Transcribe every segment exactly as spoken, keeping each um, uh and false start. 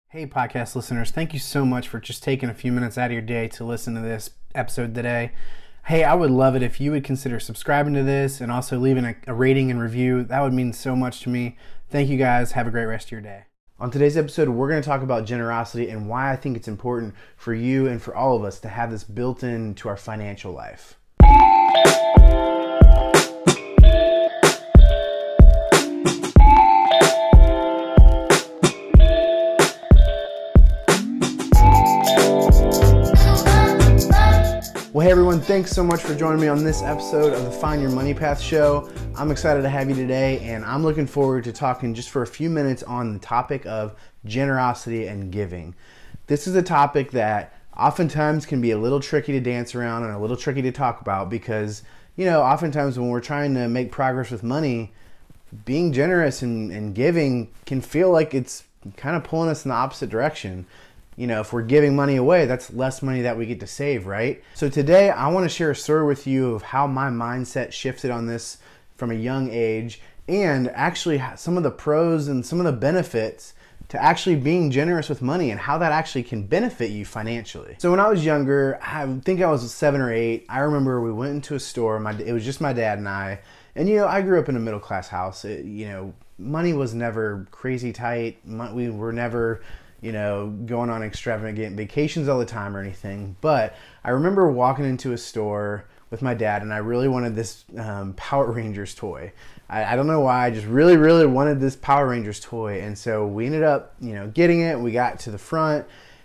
Hey, podcast listeners, thank you so much for just taking a few minutes out of your day to listen to this episode today. Hey, I would love it if you would consider subscribing to this and also leaving a, a rating and review. That would mean so much to me. Thank you guys. Have a great rest of your day. On today's episode, we're going to talk about generosity and why I think it's important for you and for all of us to have this built into our financial life. Well, hey everyone, thanks so much for joining me on this episode of the Find Your Money Path show. I'm excited to have you today, and I'm looking forward to talking just for a few minutes on the topic of generosity and giving. This is a topic that oftentimes can be a little tricky to dance around and a little tricky to talk about because, you know, oftentimes when we're trying to make progress with money, being generous and, and giving can feel like it's kind of pulling us in the opposite direction. You know, if we're giving money away, that's less money that we get to save, right? So today I want to share a story with you of how my mindset shifted on this from a young age and actually some of the pros and some of the benefits to actually being generous with money and how that actually can benefit you financially. So when I was younger, I think I was seven or eight, I remember we went into a store, my, it was just my dad and I, and you know, I grew up in a middle class house. It, you know, money was never crazy tight, we were never, you know, going on extravagant vacations all the time or anything. But I remember walking into a store with my dad and I really wanted this um, Power Rangers toy. I, I don't know why, I just really, really wanted this Power Rangers toy. And so we ended up, you know, getting it. We got to the front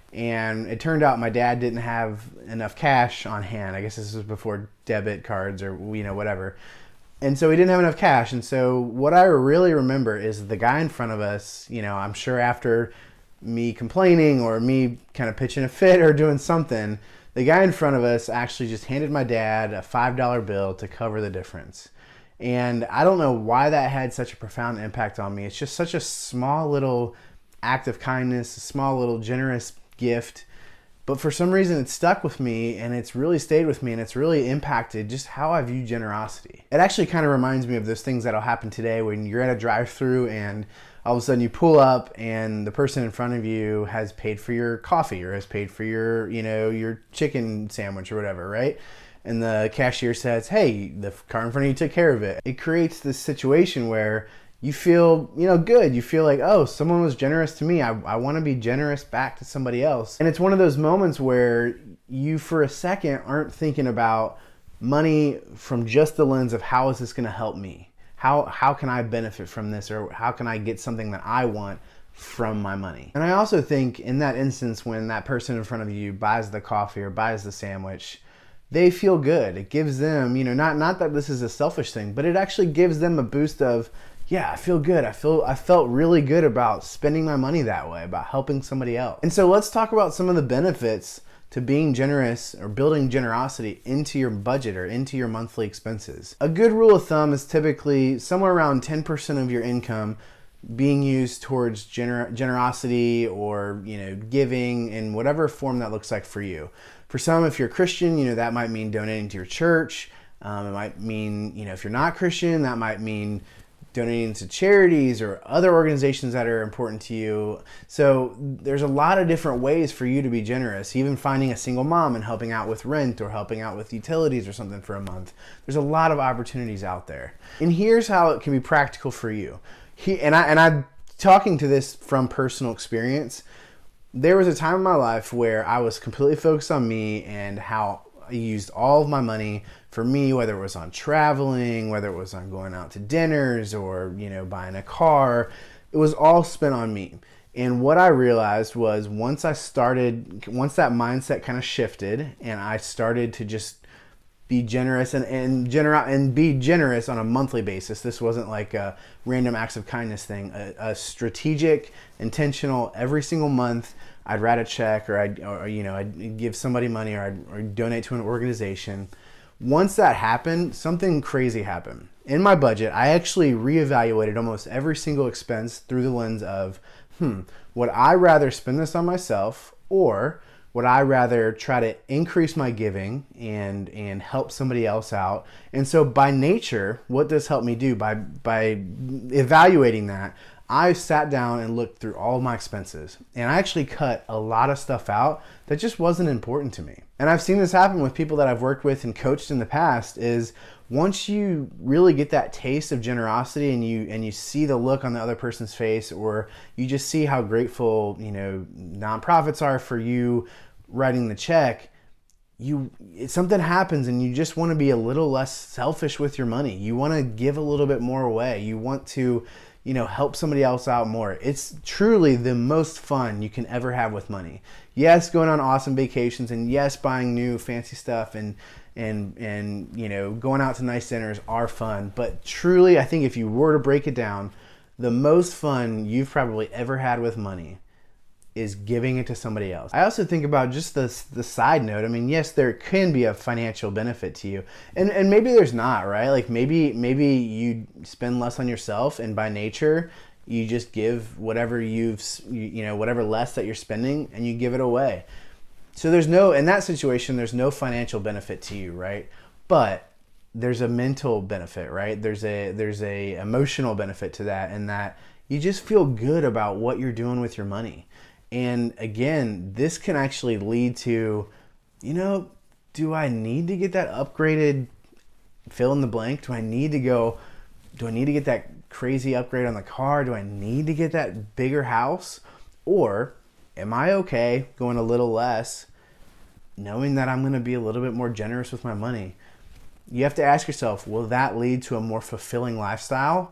and it turned out my dad didn't have enough cash on hand. I guess this was before debit cards or, you know, whatever. And so we didn't have enough cash. And so what I really remember is the guy in front of us, you know, I'm sure after me complaining or me kind of pitching a fit or doing something, the guy in front of us actually just handed my dad a five dollar bill to cover the difference. And I don't know why that had such a profound impact on me. It's just such a small little act of kindness, a small little generous gift. But for some reason it stuck with me and it's really stayed with me and it's really impacted just how I view generosity. It actually kind of reminds me of those things that'll happen today when you're at a drive-through and all of a sudden you pull up and the person in front of you has paid for your coffee or has paid for your, you know, your chicken sandwich or whatever, right? And the cashier says, hey, the car in front of you took care of it. It creates this situation where you feel, you know, good. You feel like, oh, someone was generous to me. I, I want to be generous back to somebody else. And it's one of those moments where you, for a second, aren't thinking about money from just the lens of how is this going to help me? How, how can I benefit from this, or how can I get something that I want from my money? And I also think in that instance when that person in front of you buys the coffee or buys the sandwich, they feel good. It gives them, you know, not, not that this is a selfish thing, but it actually gives them a boost of, yeah, I feel good. I feel I felt really good about spending my money that way, about helping somebody else. And so let's talk about some of the benefits to being generous or building generosity into your budget or into your monthly expenses. A good rule of thumb is typically somewhere around ten percent of your income being used towards gener generosity or, you know, giving in whatever form that looks like for you. For some, if you're a Christian, you know, that might mean donating to your church. Um, it might mean, you know, if you're not Christian, that might mean donating to charities or other organizations that are important to you. So there's a lot of different ways for you to be generous, even finding a single mom and helping out with rent or helping out with utilities or something for a month. There's a lot of opportunities out there. And here's how it can be practical for you. He, and, I, and I'm talking to this from personal experience. There was a time in my life where I was completely focused on me and how I used all of my money for me, whether it was on traveling, whether it was on going out to dinners or, you know, buying a car. It was all spent on me. And what I realized was once I started, once that mindset kind of shifted and I started to just be generous and, and, gener and be generous on a monthly basis. This wasn't like a random acts of kindness thing, a, a strategic, intentional, every single month I'd write a check or I'd, or, you know, I'd give somebody money or I'd or donate to an organization. Once that happened, something crazy happened. In my budget, I actually reevaluated almost every single expense through the lens of, hmm, would I rather spend this on myself or would I rather try to increase my giving and and help somebody else out? And so by nature, what does help me do? By, by evaluating that, I sat down and looked through all of my expenses, and I actually cut a lot of stuff out that just wasn't important to me. And I've seen this happen with people that I've worked with and coached in the past. Is once you really get that taste of generosity and you and you see the look on the other person's face, or you just see how grateful, you know, nonprofits are for you writing the check, you something happens and you just want to be a little less selfish with your money. You want to give a little bit more away. You want to, you know, help somebody else out more. It's truly the most fun you can ever have with money. Yes, going on awesome vacations, and yes, buying new fancy stuff and and and you know, going out to nice dinners are fun. But truly, I think if you were to break it down, the most fun you've probably ever had with money is giving it to somebody else. I also think about just the the side note. I mean, yes, there can be a financial benefit to you, and and maybe there's not, right? Like maybe maybe you spend less on yourself, and by nature, you just give whatever you've you, you know whatever less that you're spending, and you give it away. So there's no, in that situation, there's no financial benefit to you, right? But there's a mental benefit, right? There's a there's a emotional benefit to that, and that you just feel good about what you're doing with your money. And again, this can actually lead to, you know, do I need to get that upgraded fill in the blank? Do I need to go, do I need to get that crazy upgrade on the car? Do I need to get that bigger house? Or am I okay going a little less, knowing that I'm going to be a little bit more generous with my money? You have to ask yourself, will that lead to a more fulfilling lifestyle?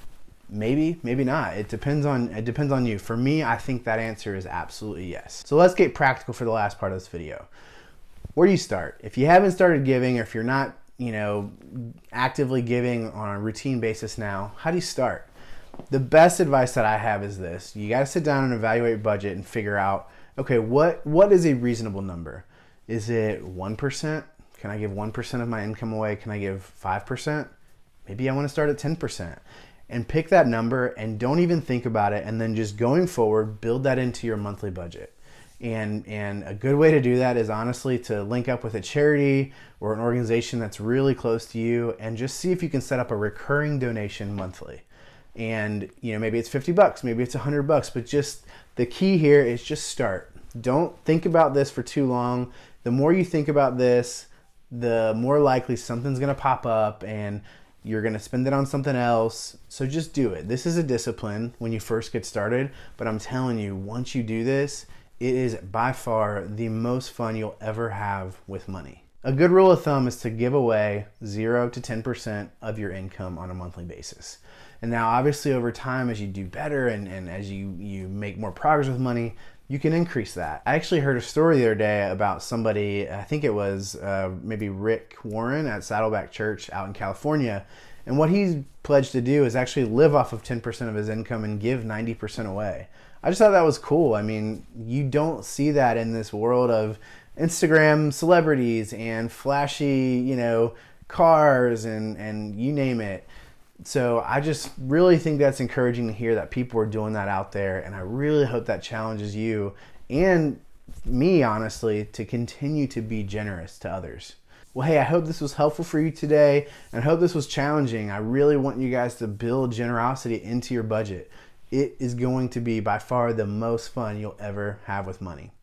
Maybe, maybe not. It depends on it depends on you. For me, I think that answer is absolutely yes. So let's get practical for the last part of this video. Where do you start? If you haven't started giving, or if you're not, you know, actively giving on a routine basis now, how do you start? The best advice that I have is this. You got to sit down and evaluate your budget and figure out, okay, what what is a reasonable number? Is it one percent? Can I give one percent of my income away? Can I give five percent? Maybe I want to start at ten percent. And pick that number and don't even think about it, and then just going forward, build that into your monthly budget. And and a good way to do that is honestly to link up with a charity or an organization that's really close to you, and just see if you can set up a recurring donation monthly. And you know, maybe it's fifty bucks, maybe it's a hundred bucks, but just the key here is just start. Don't think about this for too long. The more you think about this, the more likely something's gonna pop up and you're going to spend it on something else. So just do it. This is a discipline when you first get started, but I'm telling you, once you do this, it is by far the most fun you'll ever have with money. A good rule of thumb is to give away zero to ten percent of your income on a monthly basis. And now obviously over time, as you do better and, and as you, you make more progress with money, you can increase that. I actually heard a story the other day about somebody, I think it was uh, maybe Rick Warren at Saddleback Church out in California. And what he's pledged to do is actually live off of ten percent of his income and give ninety percent away. I just thought that was cool. I mean, you don't see that in this world of Instagram celebrities and flashy, you know, cars and, and you name it. So I just really think that's encouraging to hear that people are doing that out there, and I really hope that challenges you and me, honestly, to continue to be generous to others. Well, hey, I hope this was helpful for you today, and I hope this was challenging. I really want you guys to build generosity into your budget. It is going to be by far the most fun you'll ever have with money.